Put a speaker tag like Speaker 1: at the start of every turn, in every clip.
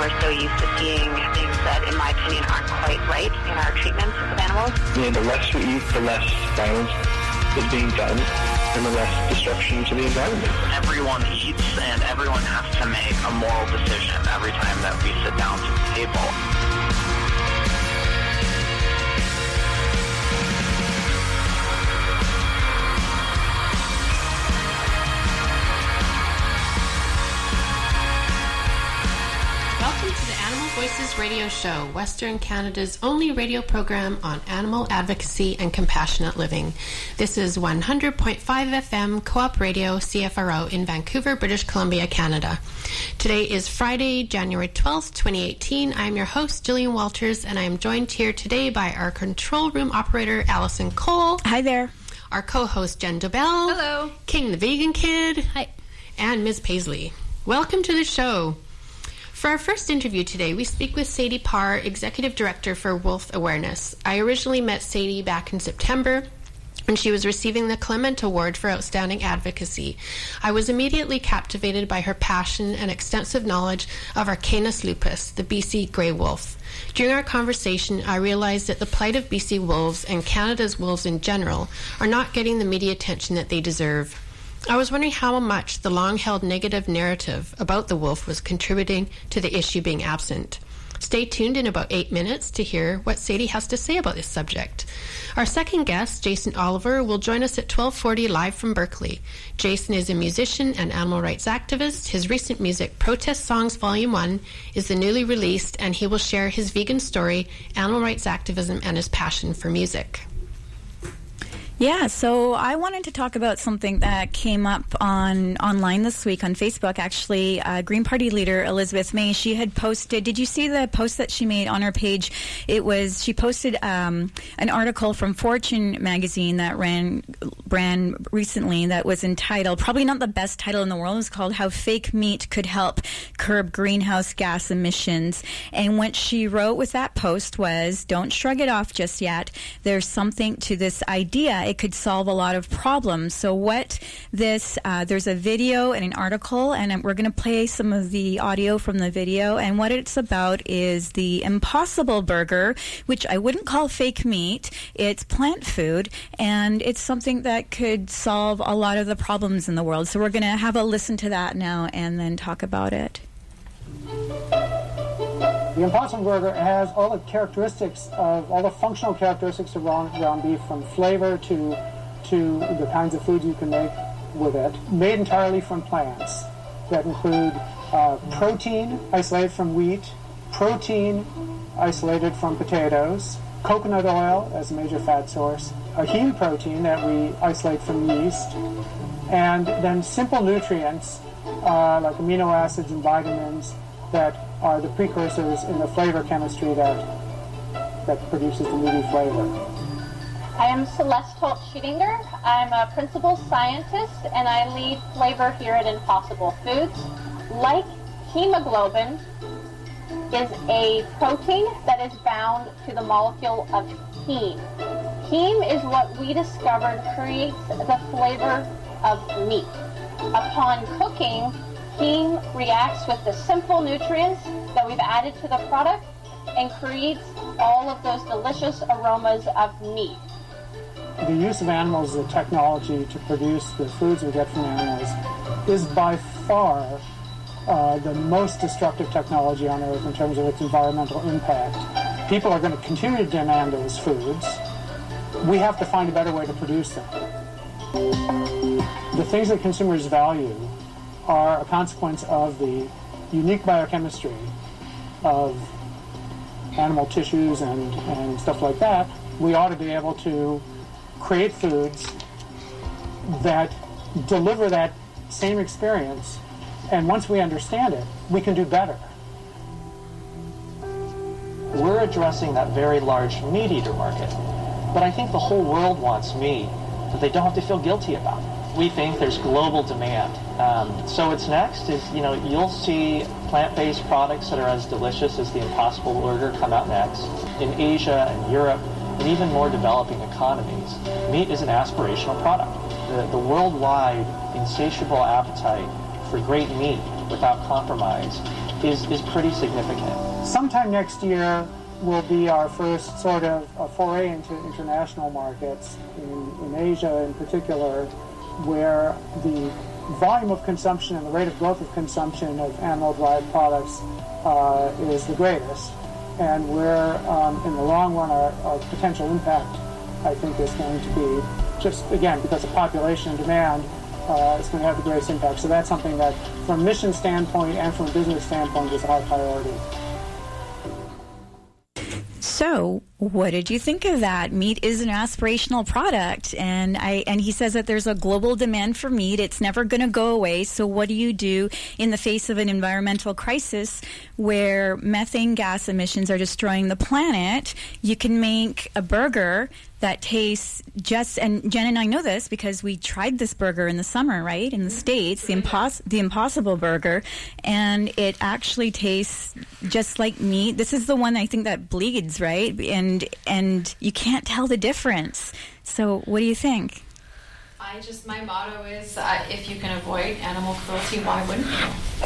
Speaker 1: we're so used to seeing things that, in my opinion, aren't quite right in our treatments of animals.
Speaker 2: The less we eat, the less violence is being done, and the less destruction to the environment.
Speaker 3: Everyone eats, and everyone has to make a moral decision every time that we sit down to the table.
Speaker 4: Welcome to the Animal Voices radio show, Western Canada's only radio program on animal advocacy and compassionate living. This is 100.5 FM Co-op Radio CFRO in Vancouver, British Columbia, Canada. Today is Friday, January 12th, 2018. I am your host, Jillian Walters, and I am joined here today by our control room operator, Allison Cole.
Speaker 5: Hi there.
Speaker 4: Our co-host, Jen Dobell.
Speaker 5: Hello.
Speaker 4: King the Vegan Kid.
Speaker 5: Hi.
Speaker 4: And Ms. Paisley. Welcome to the show. For our first interview today, we speak with Sadie Parr, Executive Director for Wolf Awareness. I originally met Sadie back in September when she was receiving the Clement Award for Outstanding Advocacy. I was immediately captivated by her passion and extensive knowledge of Arcanus lupus, the BC grey wolf. During our conversation, I realized that the plight of BC wolves and Canada's wolves in general are not getting the media attention that they deserve. I was wondering how much the long-held negative narrative about the wolf was contributing to the issue being absent. Stay tuned in about 8 minutes to hear what Sadie has to say about this subject. Our second guest, Jason Oliver, will join us at 12:40 live from Berkeley. Jason is a musician and animal rights activist. His recent music, Protest Songs Volume 1, is the newly released, and he will share his vegan story, animal rights activism, and his passion for music.
Speaker 5: Yeah, so I wanted to talk about something that came up online this week on Facebook. Actually, Green Party leader Elizabeth May, she had posted, did you see the post that she made on her page? She posted an article from Fortune magazine that ran recently that was entitled, probably not the best title in the world, it was called How Fake Meat Could Help Curb Greenhouse Gas Emissions. And what she wrote with that post was, don't shrug it off just yet. There's something to this idea. It could solve a lot of problems. So there's a video and an article, and we're going to play some of the audio from the video. And what it's about is the Impossible Burger, which I wouldn't call fake meat. It's plant food, and it's something that could solve a lot of the problems in the world. So we're going to have a listen to that now and then talk about it.
Speaker 6: The Impossible Burger has all the functional characteristics of ground beef, from flavor to the kinds of foods you can make with it, made entirely from plants that include protein isolated from wheat, protein isolated from potatoes, coconut oil as a major fat source, a heme protein that we isolate from yeast, and then simple nutrients like amino acids and vitamins that are the precursors in the flavor chemistry that produces the meaty flavor.
Speaker 7: I am Celeste Holt-Schiedinger. I'm a principal scientist, and I lead flavor here at Impossible Foods. Like hemoglobin is a protein that is bound to the molecule of heme. Heme is what we discovered creates the flavor of meat. Upon cooking, heme reacts with the simple nutrients that we've added to the product and creates all of those delicious aromas of meat.
Speaker 6: The use of animals as a technology to produce the foods we get from animals is by far the most destructive technology on Earth in terms of its environmental impact. People are going to continue to demand those foods. We have to find a better way to produce them. The things that consumers value are a consequence of the unique biochemistry of animal tissues and stuff like that. We ought to be able to create foods that deliver that same experience, and once we understand it, we can do better.
Speaker 8: We're addressing that very large meat eater market, but I think the whole world wants meat that they don't have to feel guilty about. We think there's global demand. So what's next is, you'll see plant-based products that are as delicious as the Impossible Burger come out next. In Asia and Europe, and even more developing economies, meat is an aspirational product. The worldwide insatiable appetite for great meat without compromise is pretty significant.
Speaker 6: Sometime next year will be our first sort of foray into international markets in Asia in particular, where the volume of consumption and the rate of growth of consumption of animal-derived products is the greatest, and where in the long run our potential impact, I think, is going to be, just again because of population and demand, it's going to have the greatest impact. So that's something that from a mission standpoint and from a business standpoint is a high priority.
Speaker 5: So, what did you think of that? Meat is an aspirational product, and he says that there's a global demand for meat. It's never going to go away. So, what do you do in the face of an environmental crisis where methane gas emissions are destroying the planet? You can make a burger that tastes and Jen and I know this because we tried this burger in the summer, right, in the States, the Impossible Burger, and it actually tastes just like meat. This is the one I think that bleeds, right, and you can't tell the difference. So what do you think?
Speaker 9: My motto is, if you can avoid animal cruelty, why wouldn't you?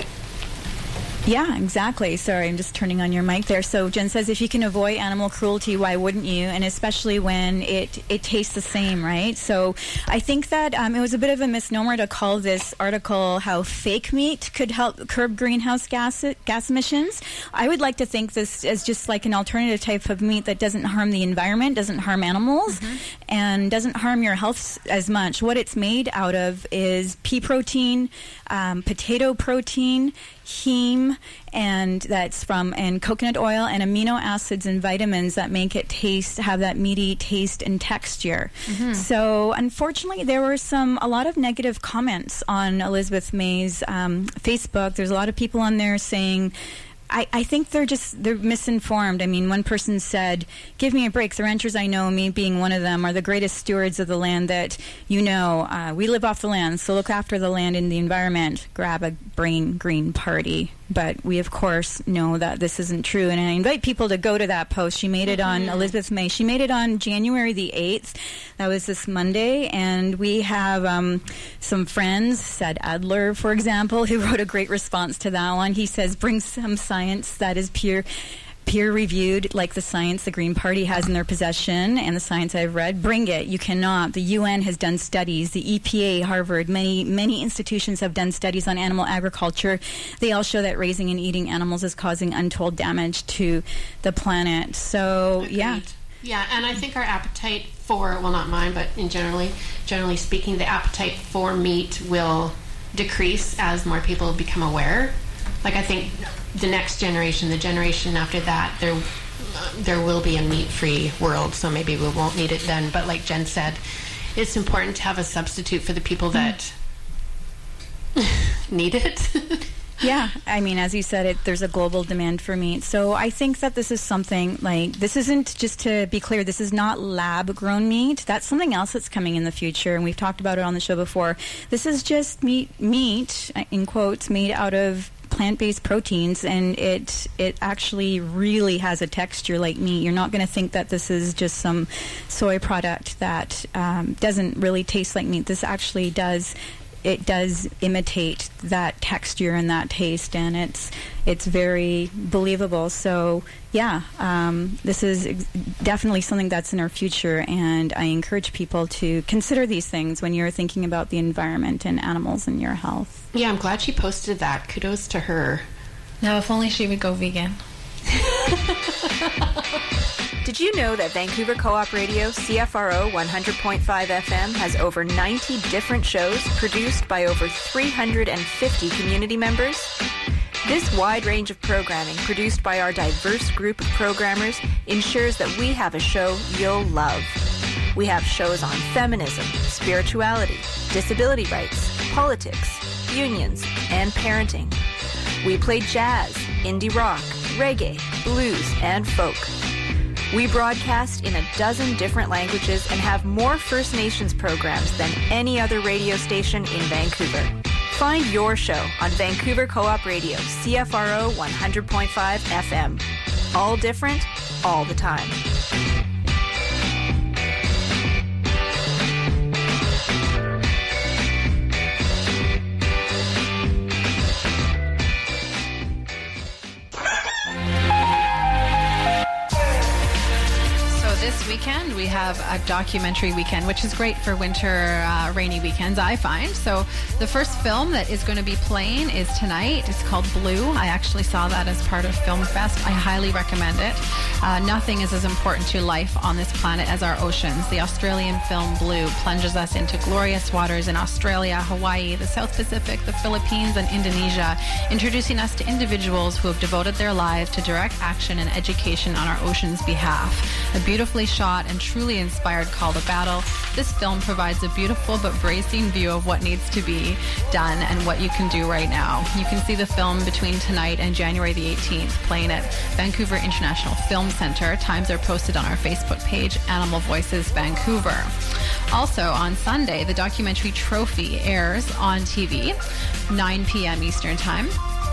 Speaker 5: Yeah, exactly. Sorry, I'm just turning on your mic there. So Jen says, if you can avoid animal cruelty, why wouldn't you? And especially when it tastes the same, right? So I think that it was a bit of a misnomer to call this article how fake meat could help curb greenhouse gas emissions. I would like to think this as just like an alternative type of meat that doesn't harm the environment, doesn't harm animals, and doesn't harm your health as much. What it's made out of is pea protein, potato protein, heme, and coconut oil and amino acids and vitamins that make it have that meaty taste and texture. So unfortunately there were a lot of negative comments on Elizabeth May's Facebook. There's a lot of people on there saying, I think they're misinformed. I mean, one person said, give me a break. The ranchers I know, me being one of them, are the greatest stewards of the land that you know. We live off the land, so look after the land and the environment. Grab a brain green party. But we, of course, know that this isn't true. And I invite people to go to that post. She made it on Elizabeth May. She made it on January the 8th. That was this Monday. And we have some friends, Said Adler, for example, who wrote a great response to that one. He says, bring some science that is peer-reviewed, like the science the Green Party has in their possession and the science I've read. Bring it. You cannot. The UN has done studies. The EPA, Harvard, many institutions have done studies on animal agriculture. They all show that raising and eating animals is causing untold damage to the planet. So,
Speaker 4: Agreed.
Speaker 5: Yeah.
Speaker 4: Yeah, and I think our appetite for, well, not mine, but generally speaking, the appetite for meat will decrease as more people become aware. Like, I think the next generation, the generation after that, there will be a meat-free world, so maybe we won't need it then. But like Jen said, it's important to have a substitute for the people that need it.
Speaker 5: Yeah, I mean, as you said, there's a global demand for meat. So I think that this is something this isn't, just to be clear, this is not lab-grown meat. That's something else that's coming in the future, and we've talked about it on the show before. This is just meat, in quotes, made out of plant-based proteins, and it actually really has a texture like meat. You're not going to think that this is just some soy product that doesn't really taste like meat. This actually does imitate that texture and that taste, and it's very believable. So yeah, this is definitely something that's in our future, and I encourage people to consider these things when you're thinking about the environment and animals and your health.
Speaker 4: Yeah, I'm glad she posted that. Kudos to her.
Speaker 9: Now, if only she would go vegan.
Speaker 10: Did you know that Vancouver Co-op Radio, CFRO 100.5 FM, has over 90 different shows produced by over 350 community members? This wide range of programming produced by our diverse group of programmers ensures that we have a show you'll love. We have shows on feminism, spirituality, disability rights, politics, unions, and parenting. We play jazz, indie rock, reggae, blues, and folk. We broadcast in a dozen different languages and have more First Nations programs than any other radio station in Vancouver. Find your show on Vancouver Co-op Radio, CFRO 100.5 FM. All different, all the time.
Speaker 11: have a documentary weekend, which is great for winter, rainy weekends, I find. So the first film that is going to be playing is tonight. It's called Blue. I actually saw that as part of Film Fest. I highly recommend it. Nothing is as important to life on this planet as our oceans. The Australian film Blue plunges us into glorious waters in Australia, Hawaii, the South Pacific, the Philippines, and Indonesia, introducing us to individuals who have devoted their lives to direct action and education on our ocean's behalf. A beautifully shot and truly inspired call to battle, this film provides a beautiful but bracing view of what needs to be done and what you can do right now. You can see the film between tonight and January the 18th, playing at Vancouver International Film Centre. Times are posted on our Facebook page, Animal Voices Vancouver. Also on Sunday, the documentary Trophy airs on TV, 9 p.m. Eastern Time.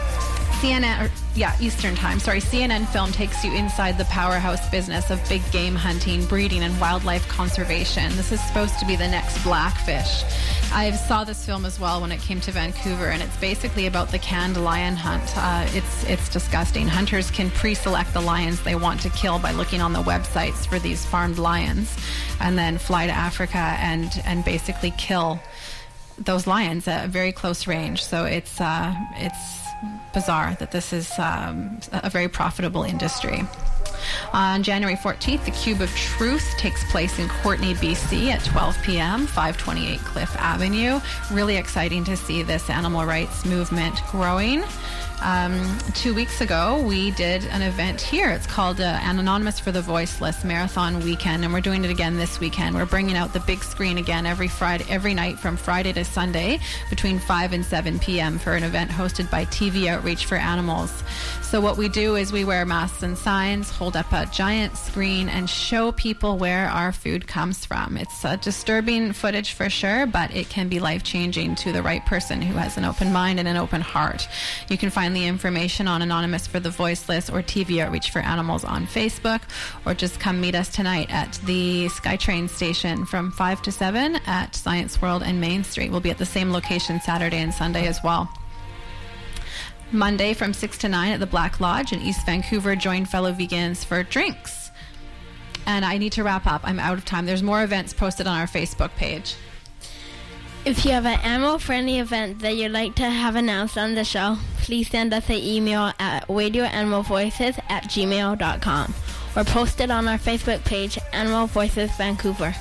Speaker 11: CNN Film takes you inside the powerhouse business of big game hunting, breeding, and wildlife conservation. This is supposed to be the next Blackfish. I saw this film as well when it came to Vancouver, and it's basically about the canned lion hunt. It's disgusting. Hunters can pre-select the lions they want to kill by looking on the websites for these farmed lions, and then fly to Africa and basically kill those lions at a very close range. So it's bizarre that this is a very profitable industry. On January 14th, the Cube of Truth takes place in Courtenay, BC at 12 p.m., 528 Cliff Avenue. Really exciting to see this animal rights movement growing. 2 weeks ago, we did an event here. It's called an Anonymous for the Voiceless Marathon Weekend, and we're doing it again this weekend. We're bringing out the big screen again every night from Friday to Sunday between 5 and 7 p.m. for an event hosted by TV Outreach for Animals. So what we do is we wear masks and signs, hold up a giant screen, and show people where our food comes from. It's disturbing footage for sure, but it can be life-changing to the right person who has an open mind and an open heart. You can find the information on Anonymous for the Voiceless or TV Outreach for Animals on Facebook, or just come meet us tonight at the SkyTrain station from 5 to 7 at Science World and Main Street. We'll be at the same location Saturday and Sunday as well. Monday from 6 to 9 at the Black Lodge in East Vancouver, join fellow vegans for drinks. And I need to wrap up. I'm out of time. There's more events posted on our Facebook page.
Speaker 12: If you have an animal-friendly event that you'd like to have announced on the show, please send us an email at radioanimalvoices@gmail.com or post it on our Facebook page, Animal Voices Vancouver.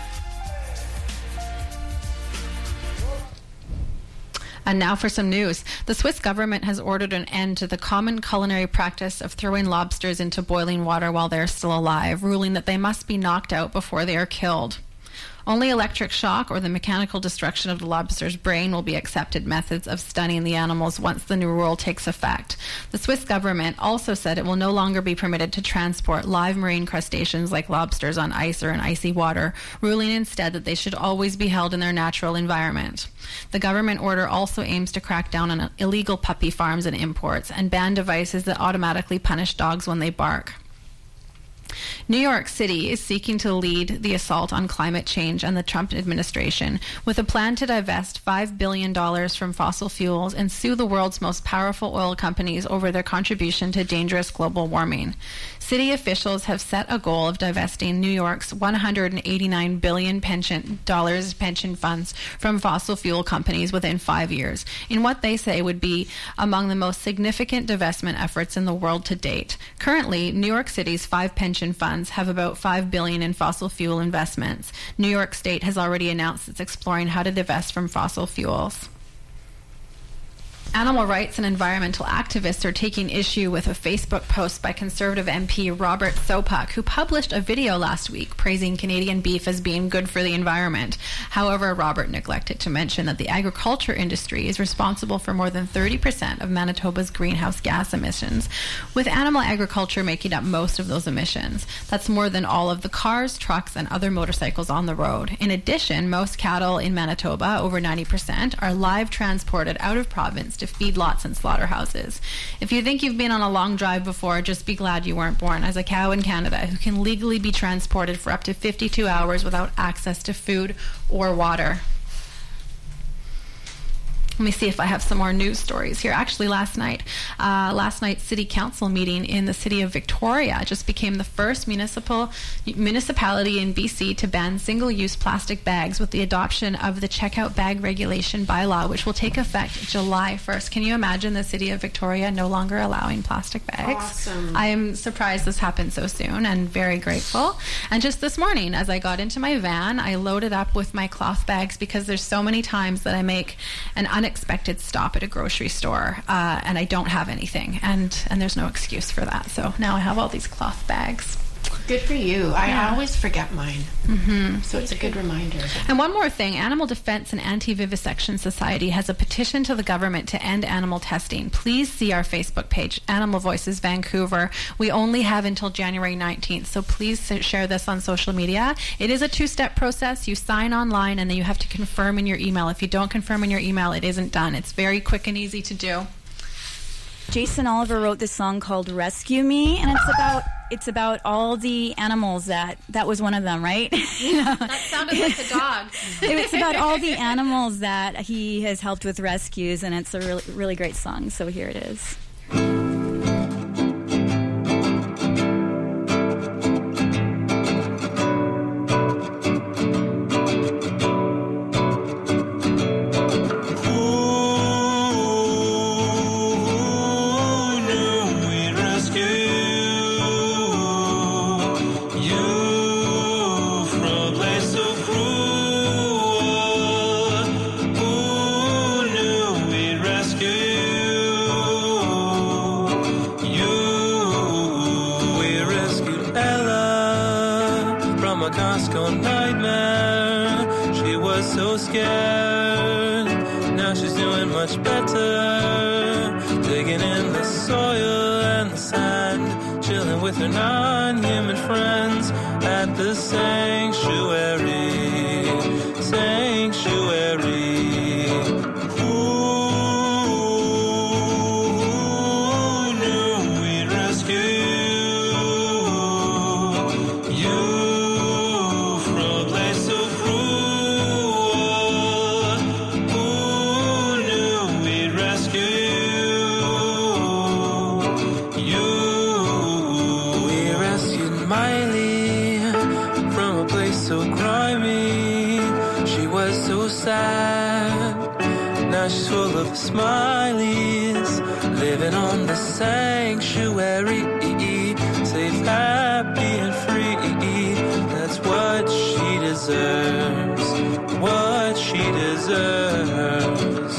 Speaker 11: And now for some news. The Swiss government has ordered an end to the common culinary practice of throwing lobsters into boiling water while they're still alive, ruling that they must be knocked out before they are killed. Only electric shock or the mechanical destruction of the lobster's brain will be accepted methods of stunning the animals once the new rule takes effect. The Swiss government also said it will no longer be permitted to transport live marine crustaceans like lobsters on ice or in icy water, ruling instead that they should always be held in their natural environment. The government order also aims to crack down on illegal puppy farms and imports and ban devices that automatically punish dogs when they bark. New York City is seeking to lead the assault on climate change and the Trump administration with a plan to divest $5 billion from fossil fuels and sue the world's most powerful oil companies over their contribution to dangerous global warming. City officials have set a goal of divesting New York's $189 billion pension funds from fossil fuel companies within 5 years, in what they say would be among the most significant divestment efforts in the world to date. Currently, New York City's 5 pension funds have about $5 billion in fossil fuel investments. New York State has already announced it's exploring how to divest from fossil fuels. Animal rights and environmental activists are taking issue with a Facebook post by Conservative MP Robert Sopuck, who published a video last week praising Canadian beef as being good for the environment. However, Robert neglected to mention that the agriculture industry is responsible for more than 30% of Manitoba's greenhouse gas emissions, with animal agriculture making up most of those emissions. That's more than all of the cars, trucks, and other motorcycles on the road. In addition, most cattle in Manitoba, over 90%, are live transported out of province to feedlots and slaughterhouses. If you think you've been on a long drive before, just be glad you weren't born as a cow in Canada who can legally be transported for up to 52 hours without access to food or water. Let me see if I have some more news stories here. Actually, last night's city council meeting in the city of Victoria just became the first municipality in BC to ban single-use plastic bags with the adoption of the checkout bag regulation bylaw, which will take effect July 1st. Can you imagine the city of Victoria no longer allowing plastic bags?
Speaker 4: Awesome.
Speaker 11: I am surprised this happened so soon and very grateful. And just this morning, as I got into my van, I loaded up with my cloth bags because there's so many times that I make an unexpected stop at a grocery store and I don't have anything, and there's no excuse for that. So now I have all these cloth bags.
Speaker 4: Good for you. I always forget mine.
Speaker 11: Mm-hmm.
Speaker 4: So it's a good reminder.
Speaker 11: And one more thing, Animal Defense and Anti-Vivisection Society has a petition to the government to end animal testing. Please see our Facebook page, Animal Voices Vancouver. We only have until January 19th, so please share this on social media. It is a 2-step process. You sign online and then you have to confirm in your email. If you don't confirm in your email, it isn't done. It's very quick and easy to do.
Speaker 5: Jason Oliver wrote this song called Rescue Me, and it's about all the animals that was one of them, right?
Speaker 11: That sounded like a dog.
Speaker 5: It's about all the animals that he has helped with rescues, and it's a really, really great song. So here it is.
Speaker 13: With her non-human friends at the sanctuary. Who knew we'd rescue you from a place so cruel? Who knew we'd rescue you? Miley from a place so grimy. She was so sad. Now she's full of smileys, living on the sanctuary, safe, happy, and free. That's what she deserves. What she deserves.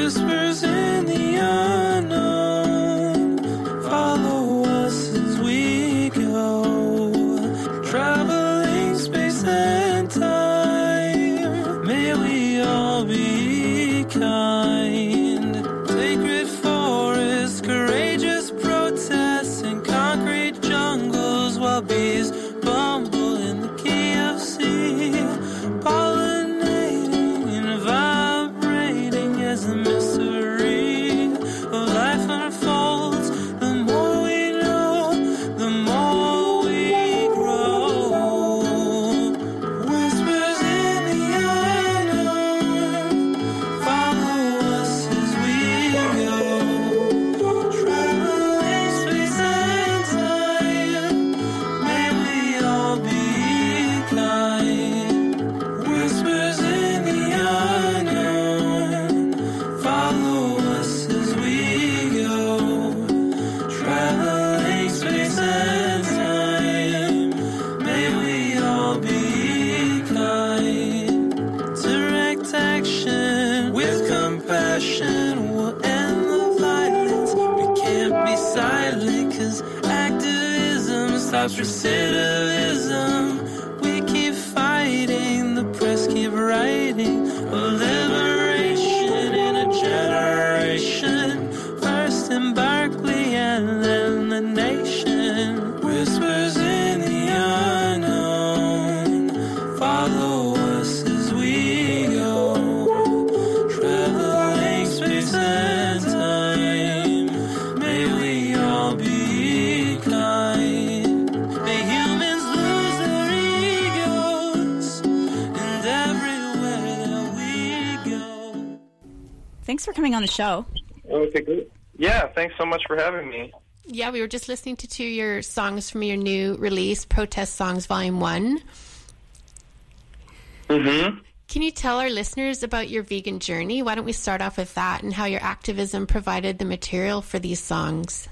Speaker 13: Whispers in the unknown, follow us as we go, traveling space and time. May we all be kind. Sacred forests, courageous protests, and concrete jungles while bees bumble in the key of sea, pollinating and vibrating as the mystery of life unfolds. The more we know, the more we grow. Whispers in the unknown, follow us as we go, traveling space and time. May we all be kind. Whispers in the unknown, follow us as we go, traveling space and time. May we all be kind. Direct action with compassion will end the violence. We can't be silent, 'cause activism stops recidivism. We keep fighting, the press keep writing of liberation in a generation. First in Berkeley and then the nation. Whispers in the unknown, follow us as we go, traveling space and time. May we all be kind. May humans lose their egos, and everywhere that we go.
Speaker 5: Thanks for coming on the show.
Speaker 14: Okay, good. Yeah, thanks so much for having me.
Speaker 4: Yeah, we were just listening to two of your songs from your new release, Protest Songs Volume 1.
Speaker 14: Mm-hmm.
Speaker 4: Can you tell our listeners about your vegan journey? Why don't we start off with that and how your activism provided the material for these songs?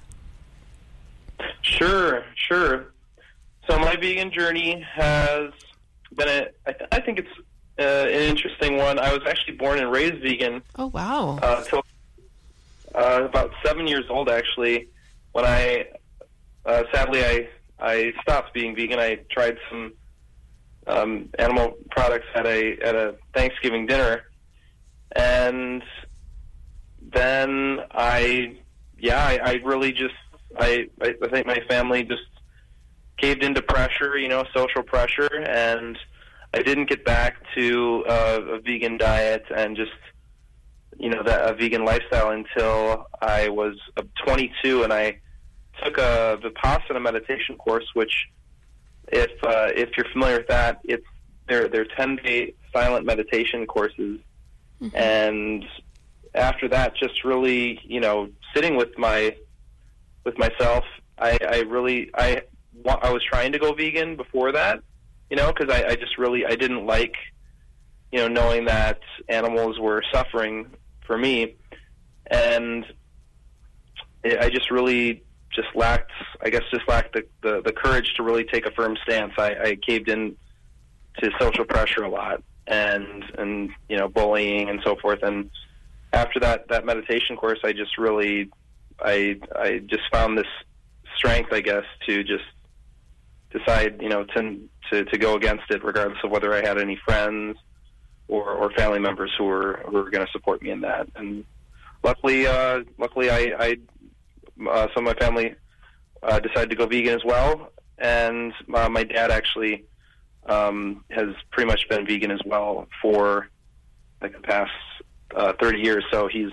Speaker 14: Sure. So my vegan journey has been I think it's an interesting one. I was actually born and raised vegan.
Speaker 4: Oh, wow.
Speaker 14: Till about 7 years old, actually, when sadly I stopped being vegan. I tried some animal products at a Thanksgiving dinner, and then I really just I think my family just caved into pressure, social pressure, and I didn't get back to a vegan diet and just a vegan lifestyle until I was 22, and I took a Vipassana meditation course, which if you're familiar with that, they're 10-day silent meditation courses. Mm-hmm. And after that, just really, sitting with myself, I was trying to go vegan before that, because I didn't like, knowing that animals were suffering for me, and I just really lacked the courage to really take a firm stance. I caved in to social pressure a lot, and bullying and so forth. And after that meditation course, I just really I just found this strength, I guess, to just decide to go against it, regardless of whether I had any friends or family members who were going to support me in that. And luckily I some of my family decided to go vegan as well, and my dad actually has pretty much been vegan as well for like the past 30 years. So he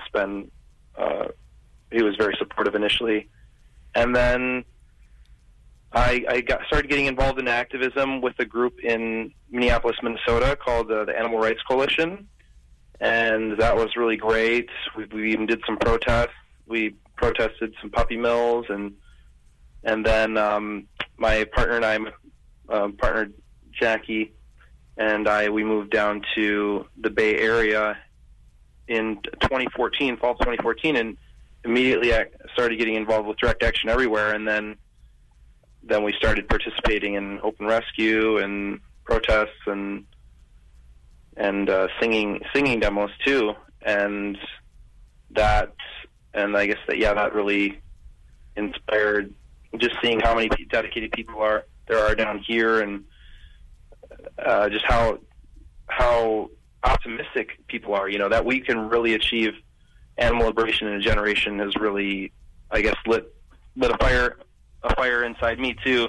Speaker 14: was very supportive initially, and then I started getting involved in activism with a group in Minneapolis, Minnesota called the Animal Rights Coalition, and that was really great. We even did some protests. We protested some puppy mills, and then my partner and I, partner Jackie, and we moved down to the Bay Area in fall 2014, and immediately I started getting involved with Direct Action Everywhere, and then we started participating in open rescue and protests and singing demos too. And and I guess that really inspired just seeing how many dedicated people there are down here, and just how optimistic people are. That we can really achieve animal liberation in a generation has really, I guess, lit a fire inside me too.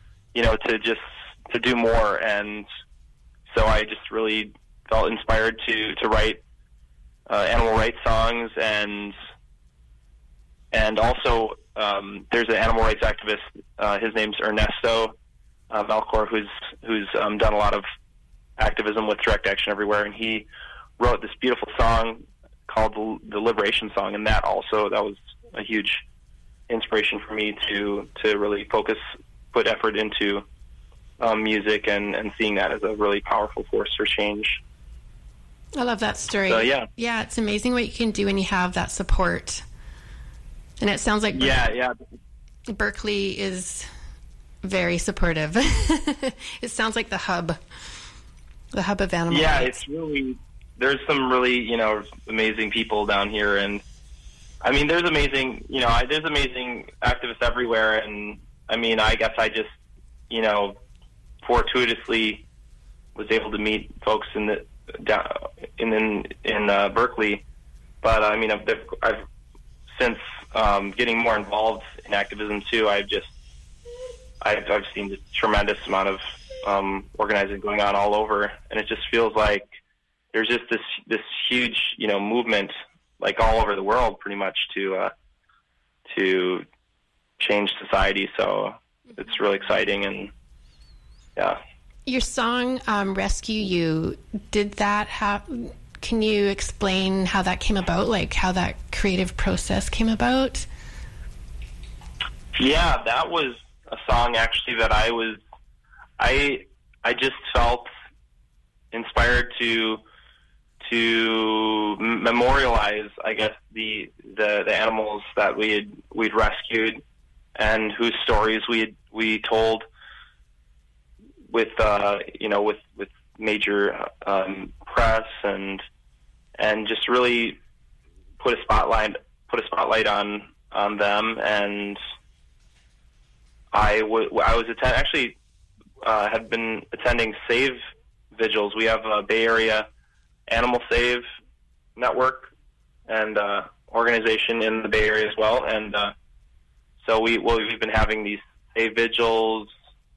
Speaker 14: To do more, and so I just really felt inspired to write animal rights songs, and also there's an animal rights activist. His name's Ernesto Melchor, who's done a lot of activism with Direct Action Everywhere, and he wrote this beautiful song called the Liberation Song, and that was a huge inspiration for me to really put effort into music and seeing that as a really powerful force for change.
Speaker 4: I love that story.
Speaker 14: So, yeah.
Speaker 4: Yeah, it's amazing what you can do when you have that support. And it sounds like Berkeley is very supportive. It sounds like the hub of animal rights.
Speaker 14: It's really, there's some really, amazing people down here, and I mean, there's amazing activists everywhere, and I mean, I guess I just, fortuitously was able to meet folks in Berkeley, but I mean, I've since getting more involved in activism too. I've seen a tremendous amount of organizing going on all over, and it just feels like there's just this huge movement like all over the world, pretty much to change society. So it's really exciting, and yeah.
Speaker 4: Your song, Rescue You, can you explain how that came about, like how that creative process came about?
Speaker 14: Yeah, that was a song actually that I just felt inspired to memorialize, I guess, the animals that we'd rescued and whose stories we told with major press, and just really put a spotlight on them. And I had been attending Save vigils. We have a Bay Area Animal Save network and organization in the Bay Area as well, and so we've been having these Save vigils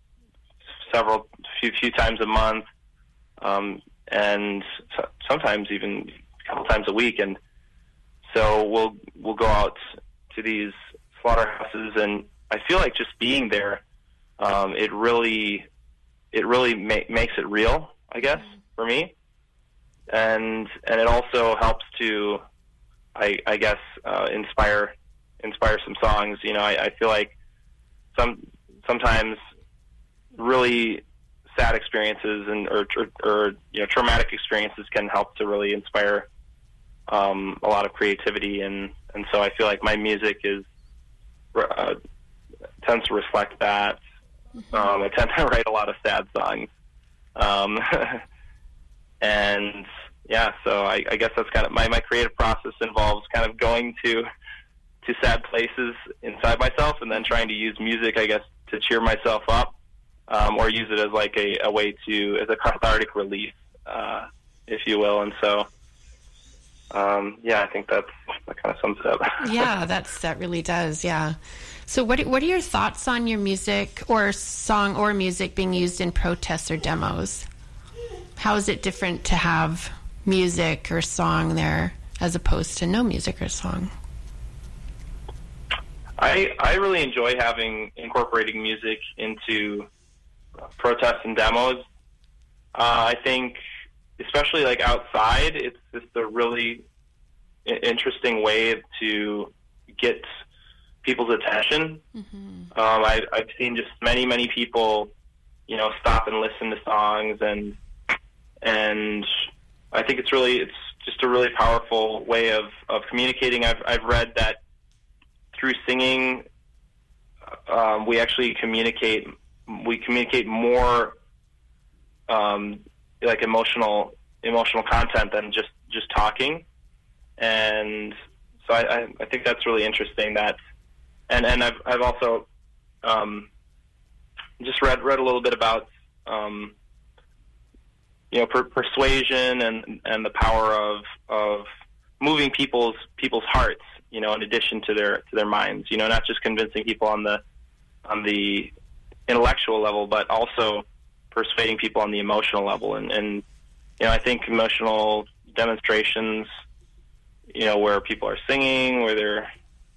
Speaker 14: few times a month, and sometimes even a couple times a week. And so we'll go out to these slaughterhouses, and I feel like just being there, it really makes it real, I guess, for me. And it also helps to, I guess, inspire some songs. I feel like sometimes really sad experiences or traumatic experiences can help to really inspire a lot of creativity, and so I feel like my music tends to reflect that. I tend to write a lot of sad songs. And yeah, so I guess that's kind of my creative process involves kind of going to sad places inside myself, and then trying to use music, I guess, to cheer myself up, or use it as like a way as a cathartic release, if you will. And so, I think that kind of sums it up.
Speaker 4: Yeah, that really does. Yeah. So what are your thoughts on your music or song or music being used in protests or demos? How is it different to have music or song there as opposed to no music or song?
Speaker 14: I really enjoy incorporating music into protests and demos. I think, especially like outside, it's just a really interesting way to get people's attention. Mm-hmm. I've seen just many people, stop and listen to songs, and I think it's just a really powerful way of communicating. I've read that through singing, we actually communicate more, like emotional content than just talking. And So I think that's really interesting. That, and I've also just read a little bit about persuasion and the power of moving people's hearts, in addition to their minds, not just convincing people on the intellectual level, but also persuading people on the emotional level. And I think emotional demonstrations, where people are singing, where they're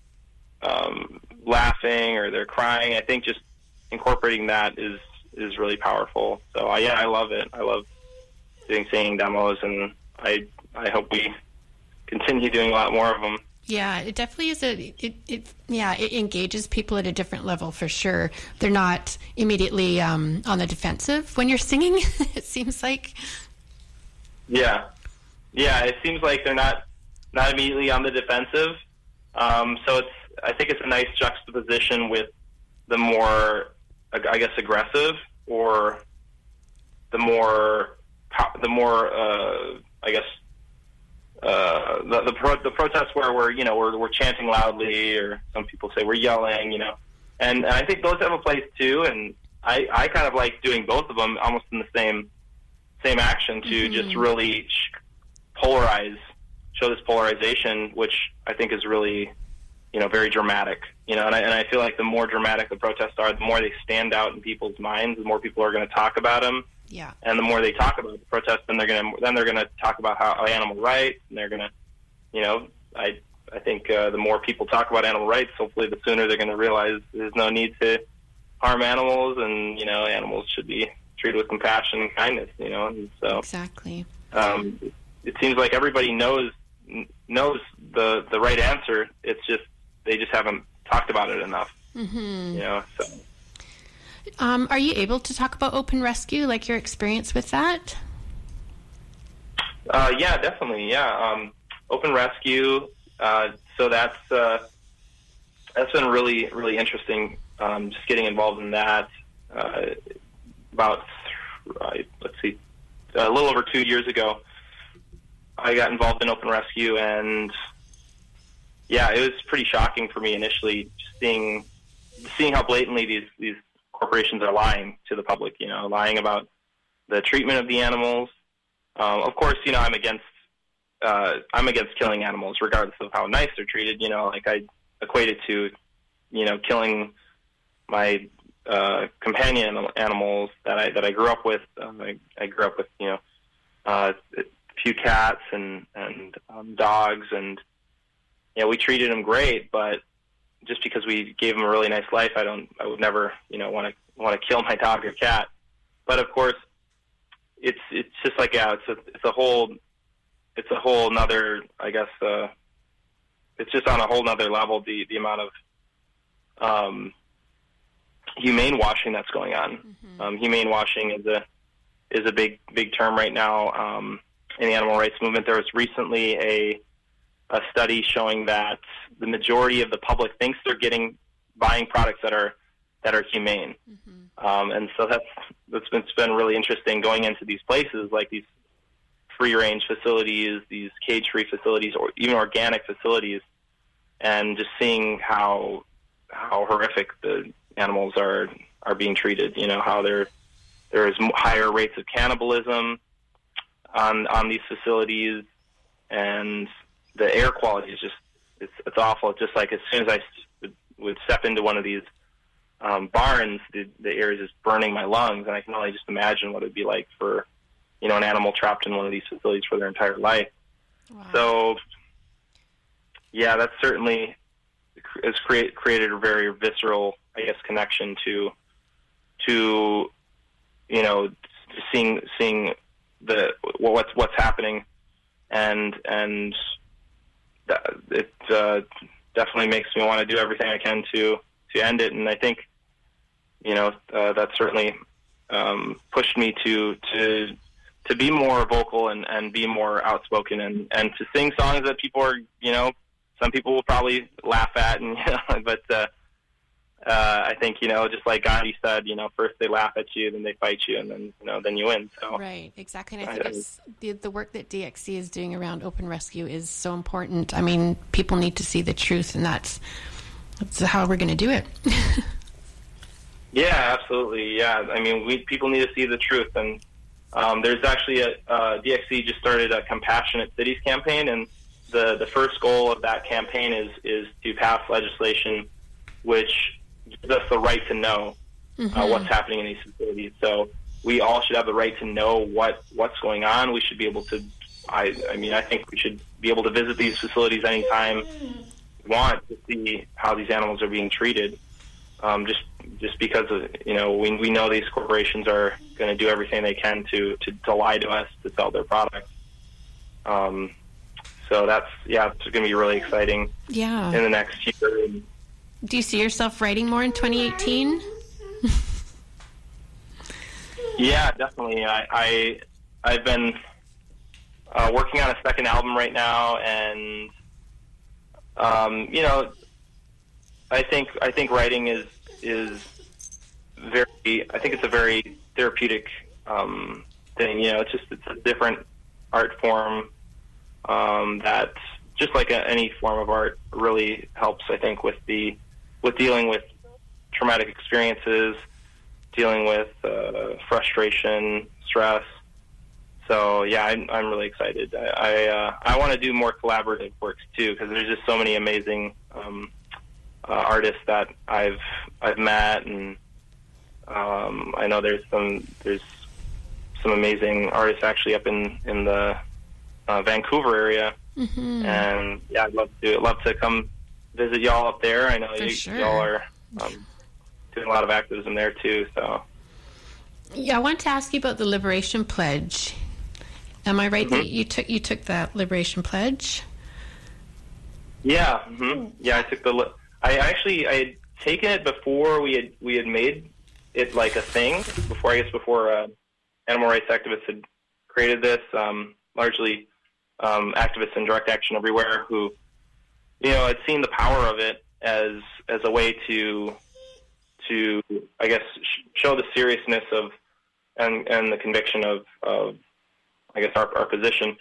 Speaker 14: laughing or they're crying, I think just incorporating that is really powerful. So I love it. I love doing singing demos, and I hope we continue doing a lot more of them.
Speaker 4: Yeah, it definitely is it engages people at a different level for sure. They're not immediately on the defensive when you're singing, it seems like.
Speaker 14: Yeah, it seems like they're not immediately on the defensive. So I think it's a nice juxtaposition with the more, I guess, aggressive, or the more I guess, the protests where we're chanting loudly, or some people say we're yelling, and I think those have a place too. And I kind of like doing both of them almost in the same action to just really show this polarization, which I think is really, very dramatic, and I feel like the more dramatic the protests are, the more they stand out in people's minds, the more people are going to talk about them.
Speaker 4: Yeah.
Speaker 14: And the more they talk about the protest, then they're going to talk about how animal rights, and they're going to, I think the more people talk about animal rights, hopefully the sooner they're going to realize there's no need to harm animals, and animals should be treated with compassion and kindness. And so
Speaker 4: exactly.
Speaker 14: It seems like everybody knows the right answer. It's just they just haven't talked about it enough. So.
Speaker 4: Are you able to talk about Open Rescue, like your experience with that?
Speaker 14: Yeah, definitely. Yeah, Open Rescue. So that's been really, really interesting. Just getting involved in that. About a little over 2 years ago, I got involved in Open Rescue, and yeah, it was pretty shocking for me initially, just seeing how blatantly these corporations are lying to the public, lying about the treatment of the animals. Of course, I'm against killing animals regardless of how nice they're treated. Like I equate it to, killing my companion animals that I grew up with. I grew up with, a few cats and dogs, and we treated them great, but just because we gave them a really nice life, I would never, want to kill my dog or cat. But of course, it's just like, it's a whole nother, I guess, it's just on a whole nother level, the amount of humane washing that's going on. Humane washing is a big term right now in the animal rights movement. There was recently a study showing that the majority of the public thinks they're buying products that are humane, and so it's been really interesting going into these places, like these free-range facilities, these cage-free facilities, or even organic facilities, and just seeing how horrific the animals are being treated. How there is higher rates of cannibalism on these facilities, and the air quality is just it's awful. It's just like as soon as I would step into one of these barns, the air is just burning my lungs, and I can only just imagine what it would be like for an animal trapped in one of these facilities for their entire life. Wow. So yeah, that certainly has created a very visceral, I guess, connection to seeing what's happening, and it definitely makes me want to do everything I can to end it. And I think that certainly pushed me to be more vocal and be more outspoken, and to sing songs that people are, some people will probably laugh at, and but I think, just like Gandhi said, first they laugh at you, then they fight you, and then, then you win. So
Speaker 4: right, exactly. And I think it's the work that DXC is doing around open rescue is so important. I mean, people need to see the truth, and that's how we're going to do it.
Speaker 14: Yeah, absolutely. Yeah, I mean, people need to see the truth, and there's actually DXC just started a Compassionate Cities campaign, and the first goal of that campaign is to pass legislation which gives us the right to know what's happening in these facilities. So we all should have the right to know what's going on. We should be able to, I think we should be able to visit these facilities anytime we want to see how these animals are being treated. Just because of, we know these corporations are going to do everything they can to lie to us to sell their products. So it's going to be really exciting.
Speaker 4: Yeah.
Speaker 14: In the next year.
Speaker 4: Do you see yourself writing more in 2018?
Speaker 14: Yeah, definitely. I've been working on a second album right now, and I think writing is very. I think it's a very therapeutic thing. It's a different art form that, just like any form of art, really helps. I think with dealing with traumatic experiences, dealing with frustration, stress. So yeah, I'm really excited. I want to do more collaborative works too, because there's just so many amazing artists that I've met, and I know there's some amazing artists actually up in the Vancouver area, and yeah, I'd love to come visit y'all up there. I know y'all are doing a lot of activism there too. So
Speaker 4: yeah, I want to ask you about the Liberation Pledge. Am I right that you took that Liberation Pledge?
Speaker 14: Yeah, yeah, I took I had taken it before we had made it like a thing. Before animal rights activists had created this, largely activists in Direct Action Everywhere who, had seen the power of it as a way to I guess show the seriousness of and the conviction of I guess our position.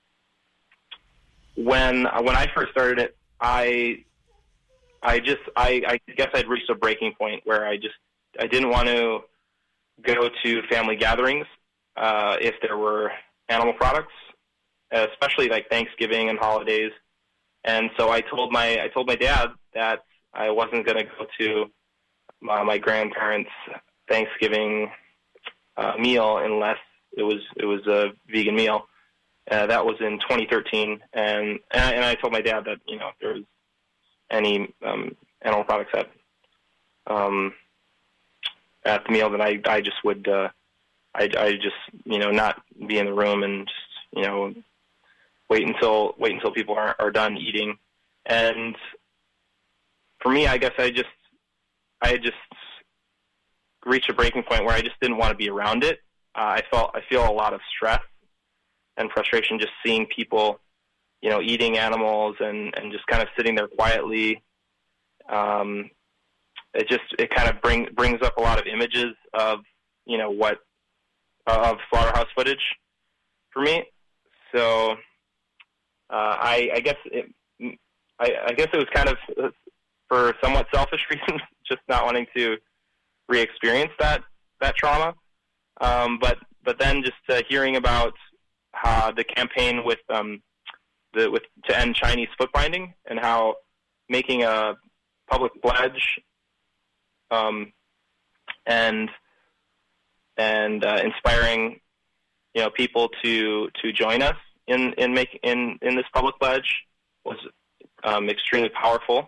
Speaker 14: When I first started it, I guess I'd reached a breaking point where I didn't want to go to family gatherings if there were animal products, especially like Thanksgiving and holidays. And so I told my dad that I wasn't going to go to my grandparents' Thanksgiving meal unless it was a vegan meal. That was in 2013, and I told my dad that if there was any animal products at the meal, then I just would I just not be in the room and just wait until people are done eating. And for me, I guess I had just reached a breaking point where I just didn't want to be around it. I feel a lot of stress and frustration just seeing people, eating animals and just kind of sitting there quietly. It kind of brings up a lot of images of, of slaughterhouse footage for me. So, I guess it was kind of for somewhat selfish reasons, just not wanting to re-experience that trauma. But then just hearing about the campaign to end Chinese foot binding, and how making a public pledge and inspiring people to join us in this public pledge was extremely powerful.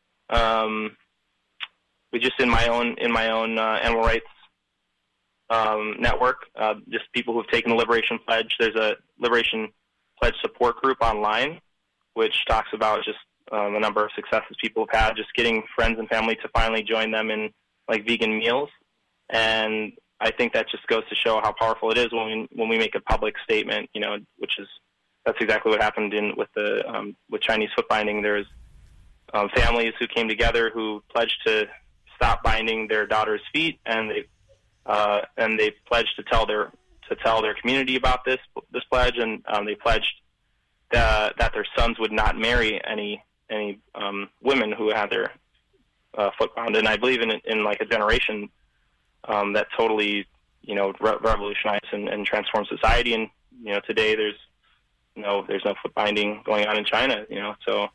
Speaker 14: We just in my own animal rights network, just people who've taken the Liberation Pledge. There's a Liberation Pledge support group online, which talks about just the number of successes people have had, just getting friends and family to finally join them in like vegan meals. And I think that just goes to show how powerful it is when we make a public statement, that's exactly what happened with Chinese foot binding. There's families who came together who pledged to stop binding their daughters' feet, and they pledged to tell their community about this pledge, and they pledged that their sons would not marry any women who had their foot bound. And I believe in like a generation that totally revolutionized and transformed society. And today there's no foot binding going on in China. So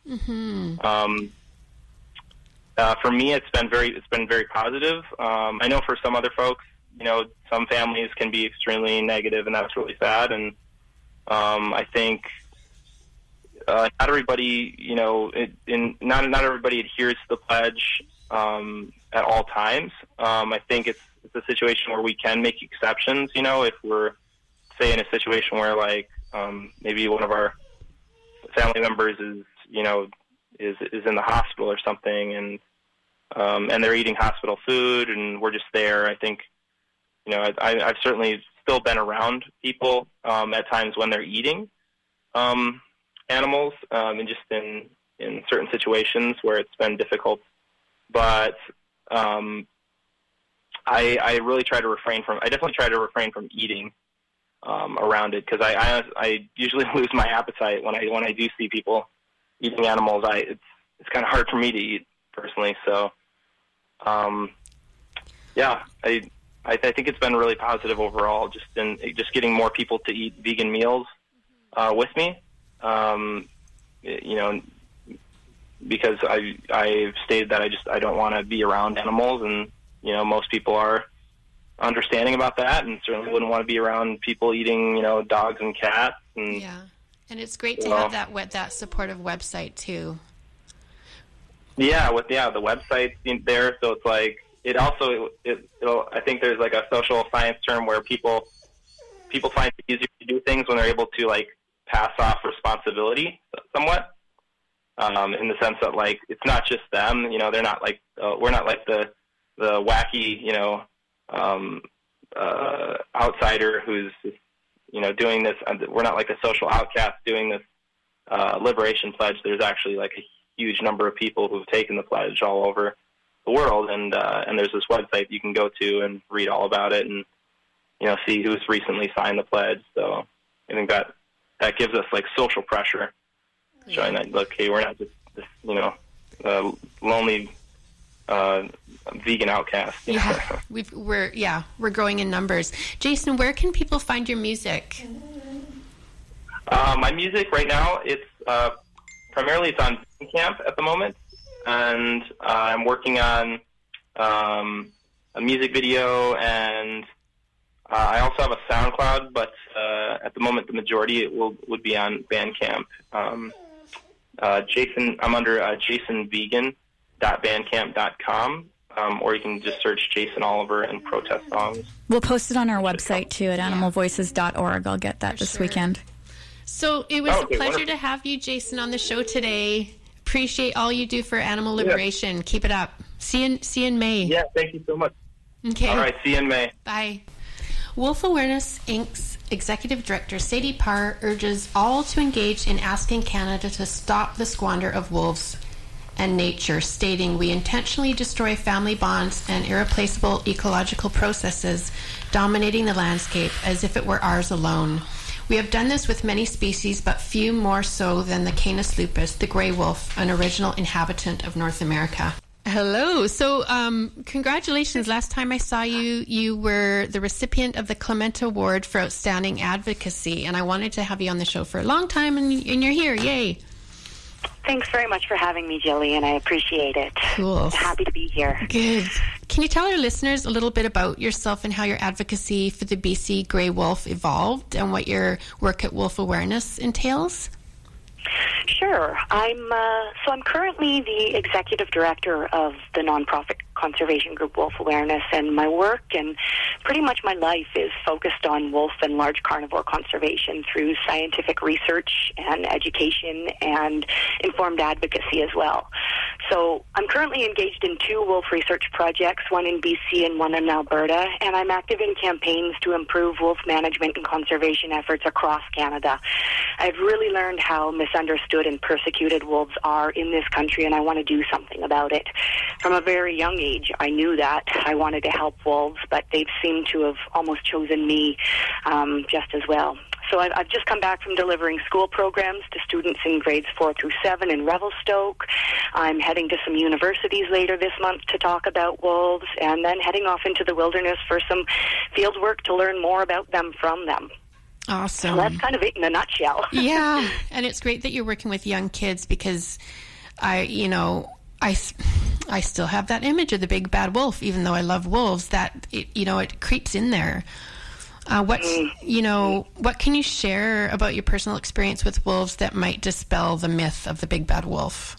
Speaker 14: for me it's been very positive. I know for some other folks, some families can be extremely negative, and that's really sad. And I think not everybody, not everybody adheres to the pledge at all times. I think it's a situation where we can make exceptions. If we're, say, in a situation where maybe one of our family members is in the hospital or something, and they're eating hospital food, and we're just there. I think, I've certainly still been around people at times when they're eating animals, and just in certain situations where it's been difficult. But I really try to refrain from. I definitely try to refrain from eating around it, because I usually lose my appetite when I do see people eating animals. It's kind of hard for me to eat personally. So I think it's been really positive overall, just getting more people to eat vegan meals with me. Because I've stated that I don't want to be around animals, and most people are understanding about that, and certainly wouldn't want to be around people eating dogs and cats. And
Speaker 4: and it's great to have that supportive website too.
Speaker 14: The website's there, so it's like it'll I think there's like a social science term where people find it easier to do things when they're able to pass off responsibility somewhat, in the sense that it's not just them. They're not we're not like the wacky outsider who's doing this. We're not like a social outcast doing this liberation pledge. There's actually a huge number of people who've taken the pledge all over the world, and there's this website you can go to and read all about it, and see who's recently signed the pledge. So I think that gives us social pressure, showing that hey, we're not just this lonely vegan outcast.
Speaker 4: We're growing in numbers. Jason, where can people find your music?
Speaker 14: My music right now, it's primarily it's on Bandcamp at the moment, and I'm working on a music video, and I also have a SoundCloud, but at the moment the majority would be on Bandcamp. I'm under jasonvegan.bandcamp.com, or you can just search Jason Oliver and protest songs.
Speaker 5: We'll post it on our website too at animalvoices.org. I'll get that this weekend.
Speaker 4: So it was a pleasure to have you, Jason, on the show today. Appreciate all you do for animal liberation. Yeah. Keep it up. See you in May.
Speaker 14: Yeah, thank you so much.
Speaker 4: Okay.
Speaker 14: All right, see you in May.
Speaker 4: Bye. Wolf Awareness, Inc.'s Executive Director Sadie Parr urges all to engage in asking Canada to stop the squander of wolves and nature, stating, "We intentionally destroy family bonds and irreplaceable ecological processes dominating the landscape as if it were ours alone. We have done this with many species, but few more so than the Canis lupus, the gray wolf, an original inhabitant of North America." Hello. So congratulations. Last time I saw you, you were the recipient of the Clement Award for Outstanding Advocacy, and I wanted to have you on the show for a long time, and you're here. Yay.
Speaker 1: Thanks very much for having me, Jillian. I appreciate it.
Speaker 4: Cool.
Speaker 1: Happy to be here.
Speaker 4: Good. Can you tell our listeners a little bit about yourself and how your advocacy for the BC Grey Wolf evolved and what your work at Wolf Awareness entails?
Speaker 1: Sure. I'm currently the executive director of the nonprofit conservation group Wolf Awareness, and my work and pretty much my life is focused on wolf and large carnivore conservation through scientific research and education and informed advocacy as well. So I'm currently engaged in 2 wolf research projects, one in BC and one in Alberta, and I'm active in campaigns to improve wolf management and conservation efforts across Canada. I've really learned how misunderstood and persecuted wolves are in this country, and I want to do something about it. From a very young age, I knew that. I wanted to help wolves, but they've seemed to have almost chosen me just as well. So I've just come back from delivering school programs to students in grades 4 through 7 in Revelstoke. I'm heading to some universities later this month to talk about wolves, and then heading off into the wilderness for some field work to learn more about them from them.
Speaker 4: Awesome.
Speaker 1: So that's kind of it in a nutshell.
Speaker 4: Yeah, and it's great that you're working with young kids, because I still have that image of the big bad wolf, even though I love wolves, that it creeps in there. What can you share about your personal experience with wolves that might dispel the myth of the big bad wolf?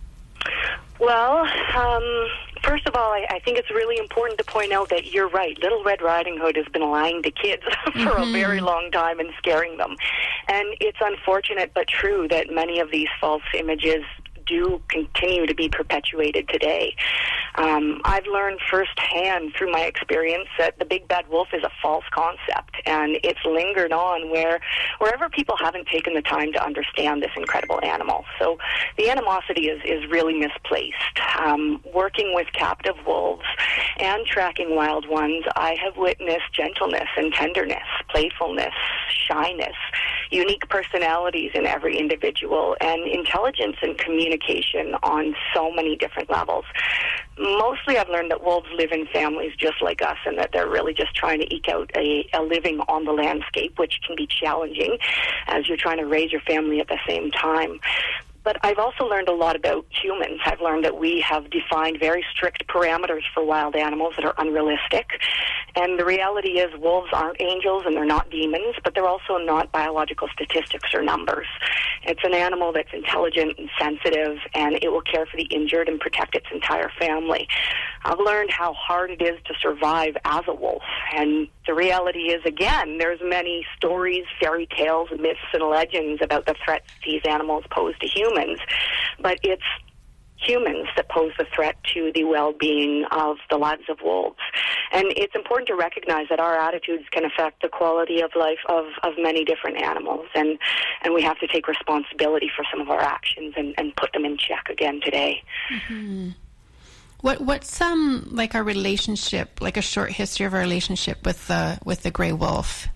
Speaker 1: Well, first of all, I think it's really important to point out that you're right. Little Red Riding Hood has been lying to kids for a very long time and scaring them. And it's unfortunate but true that many of these false images do continue to be perpetuated today. I've learned firsthand through my experience that the big bad wolf is a false concept, and it's lingered on wherever people haven't taken the time to understand this incredible animal. So the animosity is really misplaced. Working with captive wolves and tracking wild ones, I have witnessed gentleness and tenderness, playfulness, shyness, unique personalities in every individual, and intelligence and communication on so many different levels. Mostly I've learned that wolves live in families just like us, and that they're really just trying to eke out a living on the landscape, which can be challenging as you're trying to raise your family at the same time. But I've also learned a lot about humans. I've learned that we have defined very strict parameters for wild animals that are unrealistic. And the reality is wolves aren't angels and they're not demons, but they're also not biological statistics or numbers. It's an animal that's intelligent and sensitive, and it will care for the injured and protect its entire family. I've learned how hard it is to survive as a wolf. And the reality is, again, there's many stories, fairy tales, myths, and legends about the threats these animals pose to humans. But it's humans that pose the threat to the well-being of the lives of wolves. And it's important to recognize that our attitudes can affect the quality of life of many different animals. And we have to take responsibility for some of our actions and put them in check again today.
Speaker 4: Mm-hmm. What's like our relationship, like a short history of our relationship with the gray wolf?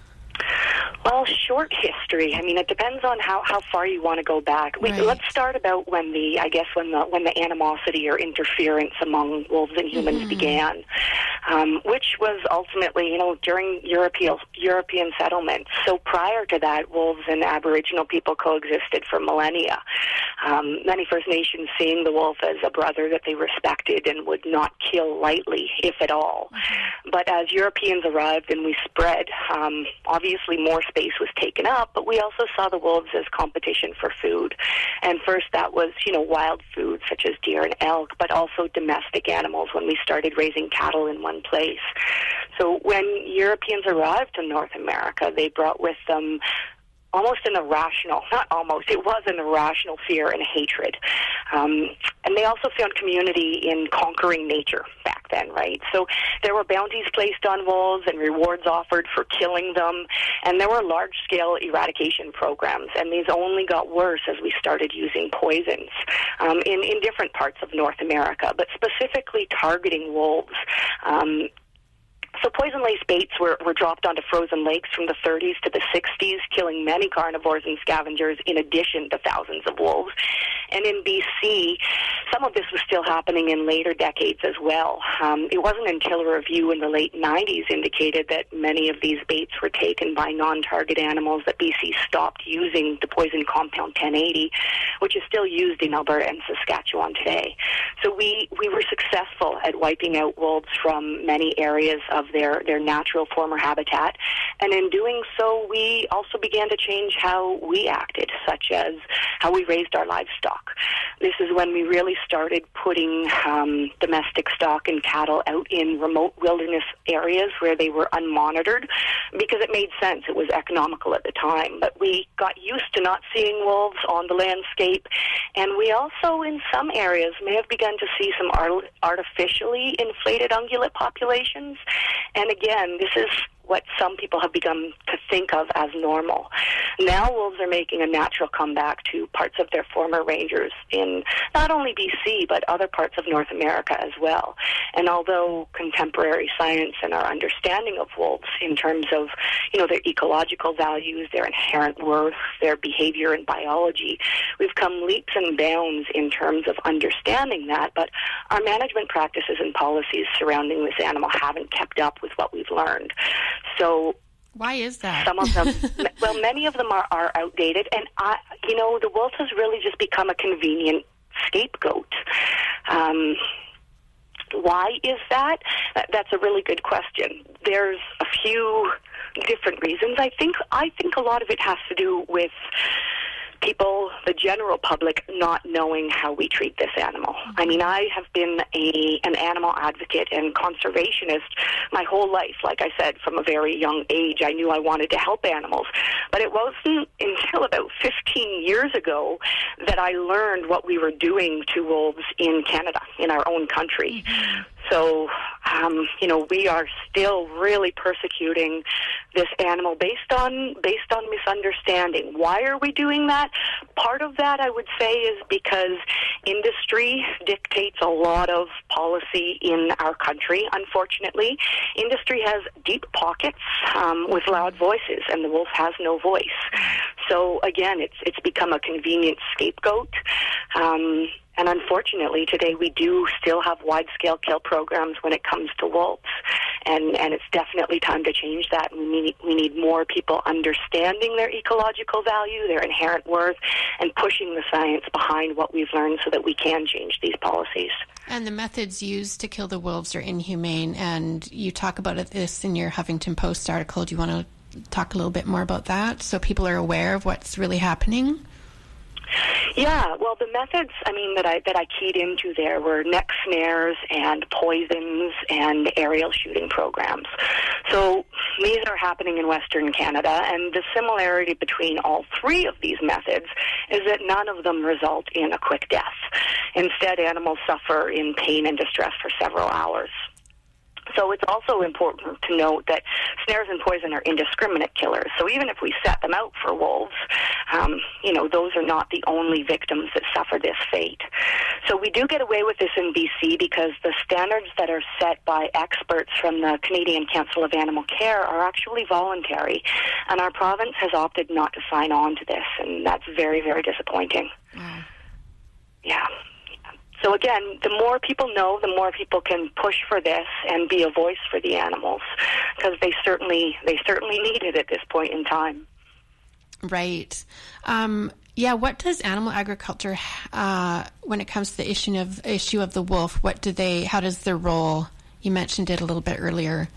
Speaker 1: Well, short history. I mean, it depends on how far you want to go back. Let's start about when the animosity or interference among wolves and humans began, which was ultimately, during European settlement. So prior to that, wolves and Aboriginal people coexisted for millennia. Many First Nations seeing the wolf as a brother that they respected and would not kill lightly, if at all. But as Europeans arrived and we spread, obviously more space was taken up, but we also saw the wolves as competition for food. And first that was, wild food such as deer and elk, but also domestic animals when we started raising cattle in one place. So when Europeans arrived to North America, they brought with them it was an irrational fear and hatred. And they also found community in conquering nature back then, right? So there were bounties placed on wolves and rewards offered for killing them, and there were large-scale eradication programs, and these only got worse as we started using poisons in different parts of North America, but specifically targeting wolves. So poison-laced baits were dropped onto frozen lakes from the 30s to the 60s, killing many carnivores and scavengers in addition to thousands of wolves. And in BC, some of this was still happening in later decades as well. It wasn't until a review in the late 90s indicated that many of these baits were taken by non-target animals that BC stopped using the poison compound 1080, which is still used in Alberta and Saskatchewan today. So we were successful at wiping out wolves from many areas of their natural former habitat, and in doing so we also began to change how we acted, such as how we raised our livestock. stock. This is when we really started putting domestic stock and cattle out in remote wilderness areas where they were unmonitored, because it made sense. It was economical at the time. But we got used to not seeing wolves on the landscape, and we also, in some areas, may have begun to see some artificially inflated ungulate populations. And again, this is what some people have begun to think of as normal. Now wolves are making a natural comeback to parts of their former rangers in not only BC, but other parts of North America as well. And although contemporary science and our understanding of wolves in terms of, their ecological values, their inherent worth, their behavior and biology, we've come leaps and bounds in terms of understanding that, but our management practices and policies surrounding this animal haven't kept up with what we've learned. So
Speaker 4: why is that?
Speaker 1: Some of them, well, many of them are outdated, and the wolf has really just become a convenient scapegoat. Why is that? That's a really good question. There's a few different reasons. I think a lot of it has to do with people, the general public, not knowing how we treat this animal. I mean, I have been an animal advocate and conservationist my whole life. Like I said, from a very young age, I knew I wanted to help animals. But it wasn't until about 15 years ago that I learned what we were doing to wolves in Canada, in our own country. So, we are still really persecuting this animal based on misunderstanding. Why are we doing that? Part of that, I would say, is because industry dictates a lot of policy in our country, unfortunately. Industry has deep pockets with loud voices, and the wolf has no voice. So, again, it's become a convenient scapegoat. And unfortunately, today we do still have wide-scale kill programs when it comes to wolves, and it's definitely time to change that. We need more people understanding their ecological value, their inherent worth, and pushing the science behind what we've learned so that we can change these policies.
Speaker 4: And the methods used to kill the wolves are inhumane, and you talk about this in your Huffington Post article. Do you want to talk a little bit more about that so people are aware of what's really happening?
Speaker 1: Yeah, well, the methods, that I keyed into there were neck snares and poisons and aerial shooting programs. So these are happening in Western Canada, and the similarity between all three of these methods is that none of them result in a quick death. Instead, animals suffer in pain and distress for several hours. So it's also important to note that snares and poison are indiscriminate killers. So even if we set them out for wolves, those are not the only victims that suffer this fate. So we do get away with this in BC because the standards that are set by experts from the Canadian Council of Animal Care are actually voluntary, and our province has opted not to sign on to this, and that's very, very disappointing. Yeah. So again, the more people know, the more people can push for this and be a voice for the animals, because they certainly need it at this point in time.
Speaker 4: Right. What does animal agriculture, when it comes to the issue of the wolf, how does their role, you mentioned it a little bit earlier.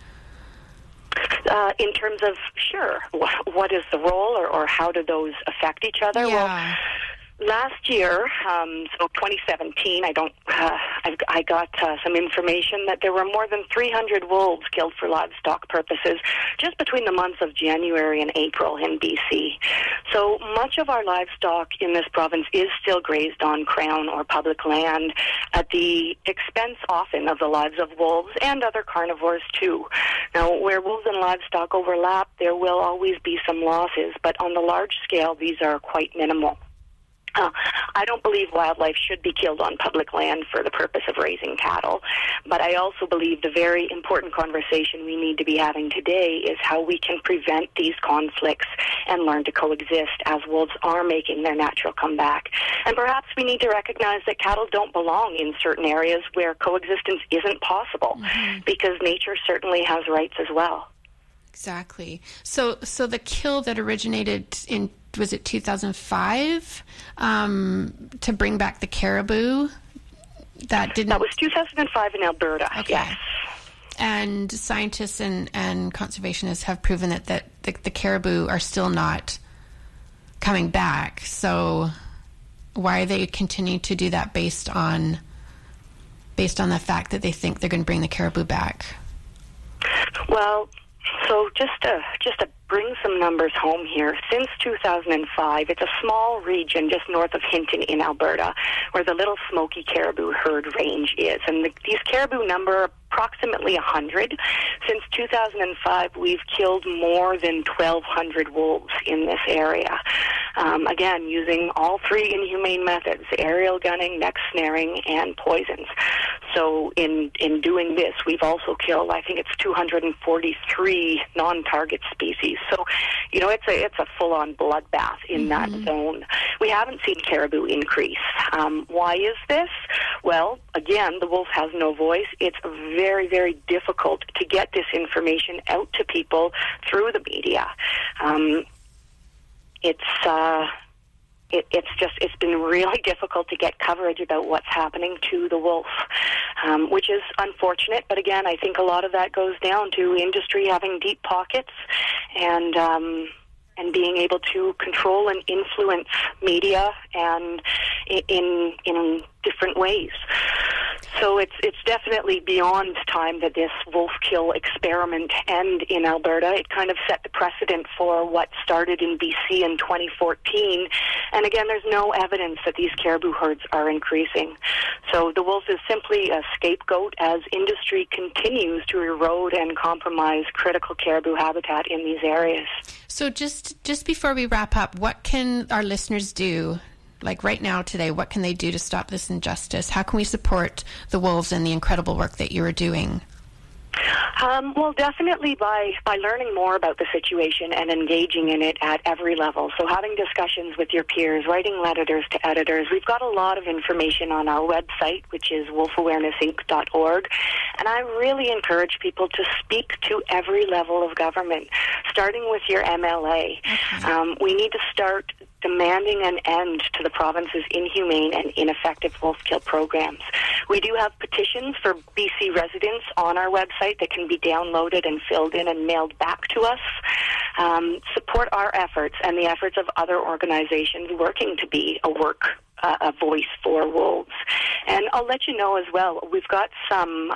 Speaker 1: In terms of, what is the role or how do those affect each other?
Speaker 4: Yeah.
Speaker 1: Well, last year, so 2017, I got some information that there were more than 300 wolves killed for livestock purposes just between the months of January and April in BC. So much of our livestock in this province is still grazed on Crown or public land at the expense often of the lives of wolves and other carnivores too. Now, where wolves and livestock overlap, there will always be some losses, but on the large scale, these are quite minimal. I don't believe wildlife should be killed on public land for the purpose of raising cattle, but I also believe the very important conversation we need to be having today is how we can prevent these conflicts and learn to coexist as wolves are making their natural comeback. And perhaps we need to recognize that cattle don't belong in certain areas where coexistence isn't possible, because nature certainly has rights as well.
Speaker 4: Exactly. So the kill that originated in, was it 2005, to bring back the caribou? That
Speaker 1: was 2005 in Alberta.
Speaker 4: Okay.
Speaker 1: Yes.
Speaker 4: And scientists and conservationists have proven that the caribou are still not coming back. So Why are they continuing to do that based on the fact that they think they're going to bring the caribou back?
Speaker 1: Well, so just to bring some numbers home here, since 2005, it's a small region just north of Hinton in Alberta where the Little Smoky caribou herd range is. And these caribou number approximately 100. Since 2005, we've killed more than 1,200 wolves in this area. Again, using all three inhumane methods, aerial gunning, neck snaring, and poisons. So in doing this, we've also killed, I think it's 243 non-target species. So, it's a full-on bloodbath in that zone. We haven't seen caribou increase. Why is this? Well, again, the wolf has no voice. It's very, very difficult to get this information out to people through the media. It's been really difficult to get coverage about what's happening to the wolf, which is unfortunate. But again, I think a lot of that goes down to industry having deep pockets and being able to control and influence media and in different ways. So it's definitely beyond time that this wolf kill experiment end in Alberta. It kind of set the precedent for what started in BC in 2014. And again, there's no evidence that these caribou herds are increasing. So the wolf is simply a scapegoat as industry continues to erode and compromise critical caribou habitat in these areas.
Speaker 4: So just before we wrap up, what can our listeners do? Like right now, today, what can they do to stop this injustice? How can we support the wolves and the incredible work that you are doing?
Speaker 1: Well, definitely by learning more about the situation and engaging in it at every level. So having discussions with your peers, writing letters to editors. We've got a lot of information on our website, which is wolfawarenessinc.org. And I really encourage people to speak to every level of government, starting with your MLA. Okay. We need to start demanding an end to the province's inhumane and ineffective wolf kill programs. We do have petitions for BC residents on our website that can be downloaded and filled in and mailed back to us. Support our efforts and the efforts of other organizations working to be a voice for wolves. And I'll let you know as well, we've got some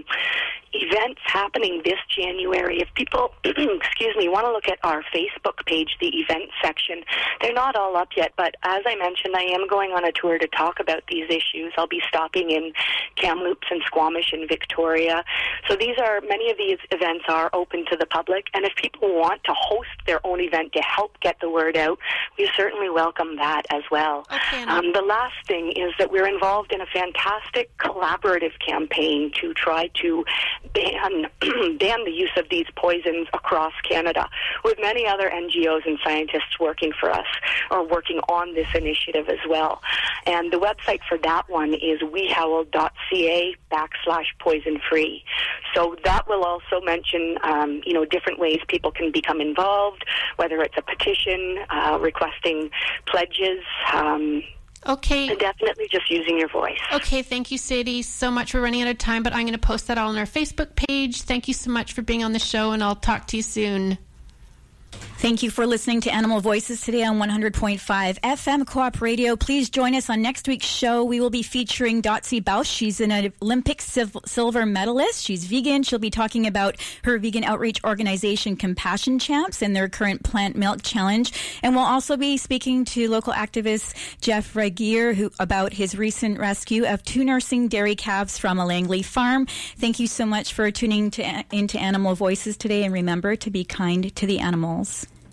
Speaker 1: events happening this January. If people, want to look at our Facebook page, the event section, they're not all up yet, but as I mentioned, I am going on a tour to talk about these issues. I'll be stopping in Kamloops and Squamish and Victoria. So many of these events are open to the public, and if people want to host their own event to help get the word out, we certainly welcome that as well. Okay, the last thing is that we're involved in a fantastic collaborative campaign to try to ban the use of these poisons across Canada, with many other NGOs and scientists working for us or working on this initiative as well. And the website for that one is wehowl.ca/poison-free. So that will also mention, different ways people can become involved, whether it's a petition, requesting pledges,
Speaker 4: Okay.
Speaker 1: and definitely just using your voice.
Speaker 4: Okay, thank you, Sadie, so much. We're running out of time, but I'm going to post that all on our Facebook page. Thank you so much for being on the show, and I'll talk to you soon.
Speaker 5: Thank you for listening to Animal Voices today on 100.5 FM Co-op Radio. Please join us on next week's show. We will be featuring Dotsie Bausch. She's an Olympic silver medalist. She's vegan. She'll be talking about her vegan outreach organization Compassion Champs and their current plant milk challenge. And we'll also be speaking to local activist Jeff Regier about his recent rescue of 2 nursing dairy calves from a Langley farm. Thank you so much for tuning into Animal Voices today, and remember to be kind to the animals.